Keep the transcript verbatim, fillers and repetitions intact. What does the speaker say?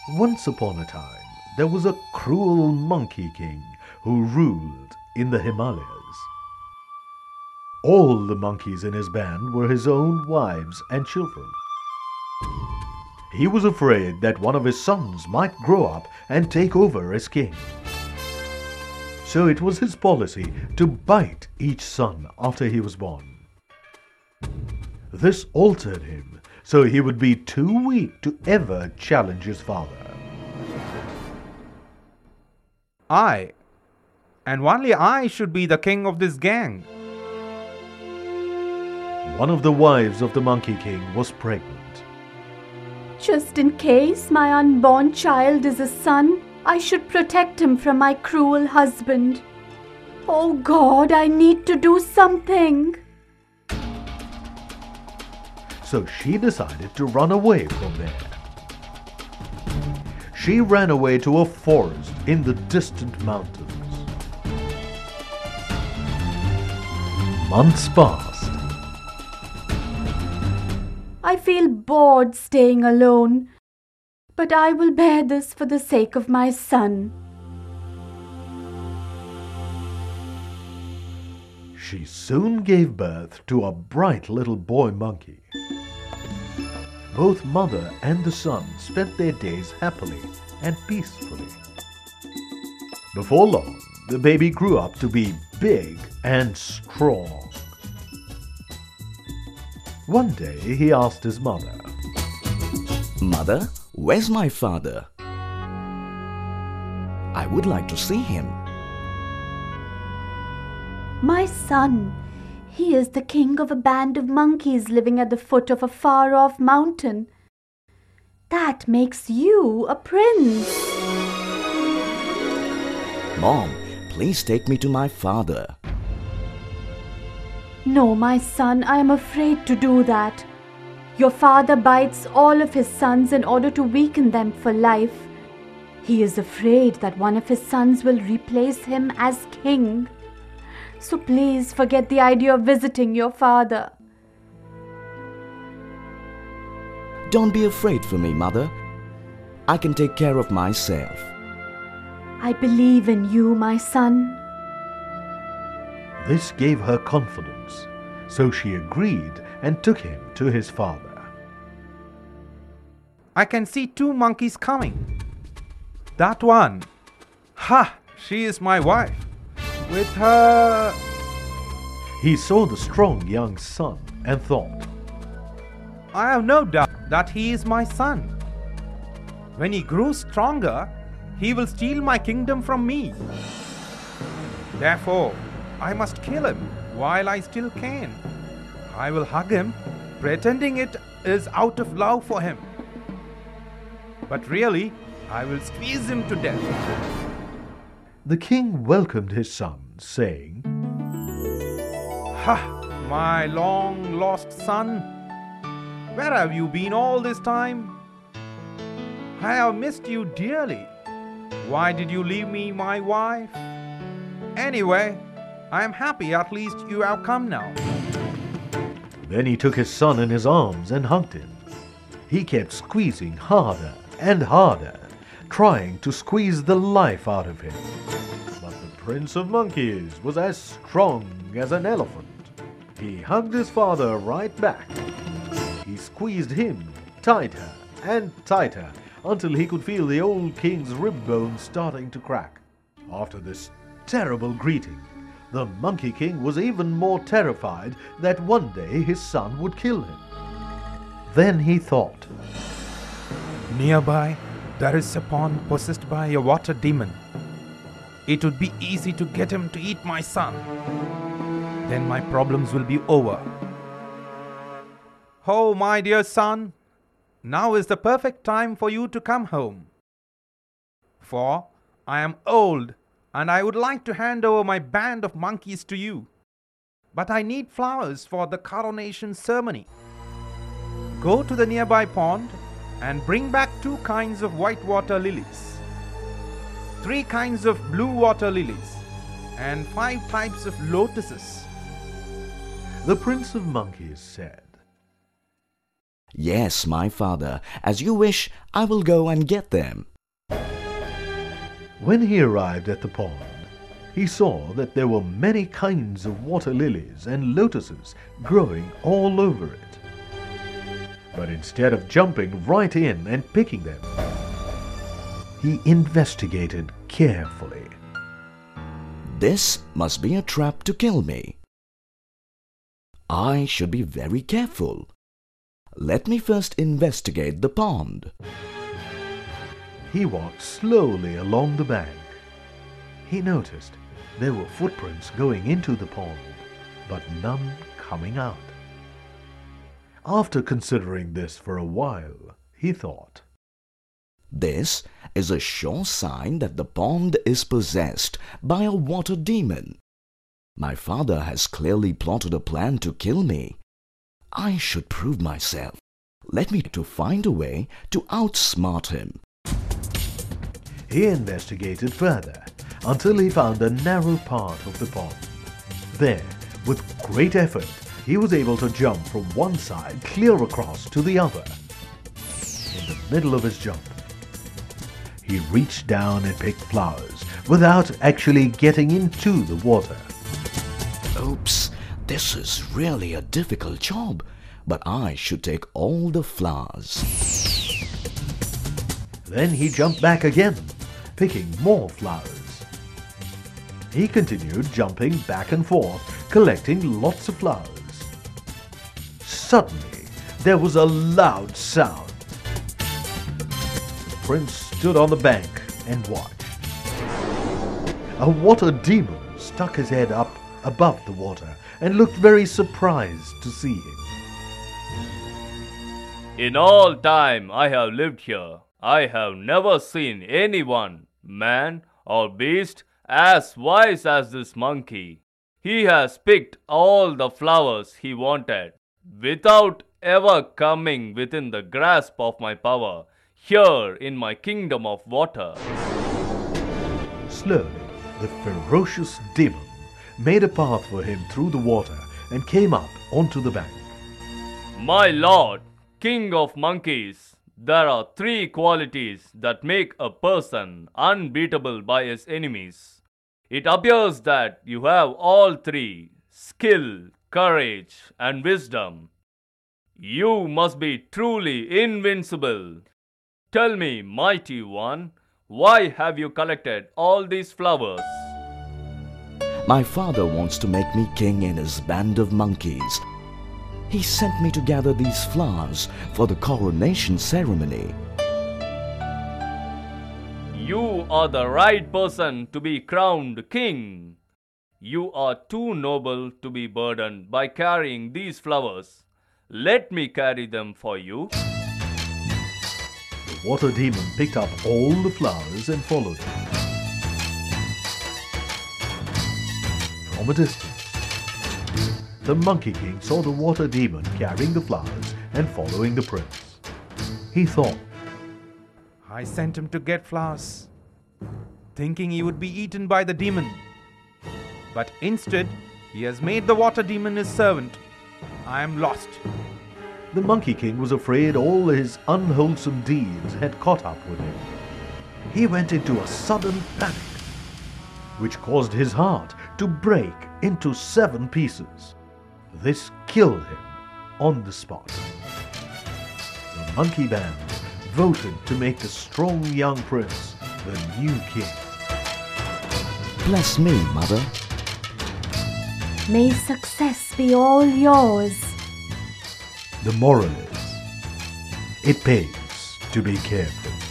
Once upon a time, there was a cruel monkey king who ruled in the Himalayas. All the monkeys in his band were his own wives and children. He was afraid that one of his sons might grow up and take over as king. So it was his policy to bite each son after he was born. This altered him, so he would be too weak to ever challenge his father. I, and only I, should be the king of this gang. One of the wives of the Monkey King was pregnant. Just in case my unborn child is a son, I should protect him from my cruel husband. Oh God, I need to do something. So she decided to run away from there. She ran away to a forest in the distant mountains. Months passed. I feel bored staying alone, but I will bear this for the sake of my son. She soon gave birth to a bright little boy monkey. Both mother and the son spent their days happily and peacefully. Before long, the baby grew up to be big and strong. One day he asked his mother, "Mother, where's my father? I would like to see him." My son, he is the king of a band of monkeys living at the foot of a far-off mountain. That makes you a prince. Mom, please take me to my father. No, my son, I am afraid to do that. Your father bites all of his sons in order to weaken them for life. He is afraid that one of his sons will replace him as king. So please forget the idea of visiting your father. Don't be afraid for me, Mother. I can take care of myself. I believe in you, my son. This gave her confidence, so she agreed and took him to his father. I can see two monkeys coming. That one. Ha! She is my wife. With her... He saw the strong young son and thought, I have no doubt that he is my son. When he grows stronger, he will steal my kingdom from me. Therefore, I must kill him while I still can. I will hug him, pretending it is out of love for him. But really, I will squeeze him to death. The king welcomed his son, saying, Ha! My long-lost son! Where have you been all this time? I have missed you dearly. Why did you leave me, my wife? Anyway, I am happy at least you have come now. Then he took his son in his arms and hugged him. He kept squeezing harder and harder, trying to squeeze the life out of him. But the Prince of Monkeys was as strong as an elephant. He hugged his father right back. He squeezed him tighter and tighter until he could feel the old king's rib bones starting to crack. After this terrible greeting, the Monkey King was even more terrified that one day his son would kill him. Then he thought, Nearby, there is a pond possessed by a water demon. It would be easy to get him to eat my son. Then my problems will be over. Oh, my dear son, now is the perfect time for you to come home. For I am old and I would like to hand over my band of monkeys to you. But I need flowers for the coronation ceremony. Go to the nearby pond and bring back two kinds of white water lilies, three kinds of blue water lilies, and five types of lotuses. The Prince of Monkeys said, Yes, my father, as you wish, I will go and get them. When he arrived at the pond, he saw that there were many kinds of water lilies and lotuses growing all over it. But instead of jumping right in and picking them, he investigated carefully. This must be a trap to kill me. I should be very careful. Let me first investigate the pond. He walked slowly along the bank. He noticed there were footprints going into the pond, but none coming out. After considering this for a while, he thought, This is a sure sign that the pond is possessed by a water demon. My father has clearly plotted a plan to kill me. I should prove myself. Let me to find a way to outsmart him. He investigated further until he found a narrow part of the pond. There, with great effort, he was able to jump from one side clear across to the other. In the middle of his jump, he reached down and picked flowers without actually getting into the water. Oops, this is really a difficult job, but I should take all the flowers. Then he jumped back again, picking more flowers. He continued jumping back and forth, collecting lots of flowers. Suddenly, there was a loud sound. The prince stood on the bank and watched. A water demon stuck his head up above the water and looked very surprised to see him. In all time I have lived here, I have never seen anyone, man or beast, as wise as this monkey. He has picked all the flowers he wanted, without ever coming within the grasp of my power, here in my kingdom of water. Slowly, the ferocious demon made a path for him through the water and came up onto the bank. My lord, king of monkeys, there are three qualities that make a person unbeatable by his enemies. It appears that you have all three: skill, courage, and wisdom. You must be truly invincible. Tell me, mighty one, why have you collected all these flowers? My father wants to make me king in his band of monkeys. He sent me to gather these flowers for the coronation ceremony. You are the right person to be crowned king. You are too noble to be burdened by carrying these flowers. Let me carry them for you. The water demon picked up all the flowers and followed him. From a distance, the Monkey King saw the water demon carrying the flowers and following the prince. He thought, I sent him to get flowers, thinking he would be eaten by the demon. But instead, he has made the water demon his servant. I am lost. the Monkey King was afraid all his unwholesome deeds had caught up with him. He went into a sudden panic, which caused his heart to break into seven pieces. This killed him on the spot. The monkey band voted to make the strong young prince the new king. Bless me, mother. May success be all yours. The moral is, it pays to be careful.